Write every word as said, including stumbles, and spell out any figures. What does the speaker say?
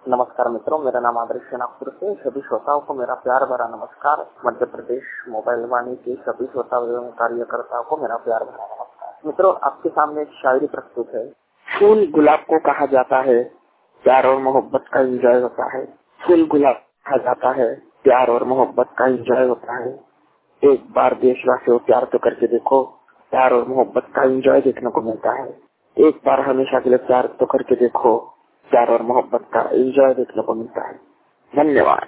नमस्कार मित्रों, मेरा नाम आदर्श नागपुर से। सभी श्रोताओं को मेरा प्यार भरा नमस्कार। मध्य प्रदेश मोबाइल वाणी के सभी श्रोता एवं कार्यकर्ताओं को मेरा प्यार भरा नमस्कार। मित्रों, आपके सामने एक शायरी प्रस्तुत है। फूल गुलाब को कहा जाता है, प्यार और मोहब्बत का एंजॉय होता है। फूल गुलाब कहा जाता है, प्यार और मोहब्बत का एंजॉय होता है। एक बार देशवासियों प्यार तो करके देखो, प्यार और मोहब्बत का एंजॉय देखने को मिलता है। एक बार हमेशा के लिए प्यार तो करके देखो, प्यार और मोहब्बत का एंजॉय देखने को मिलता है। धन्यवाद।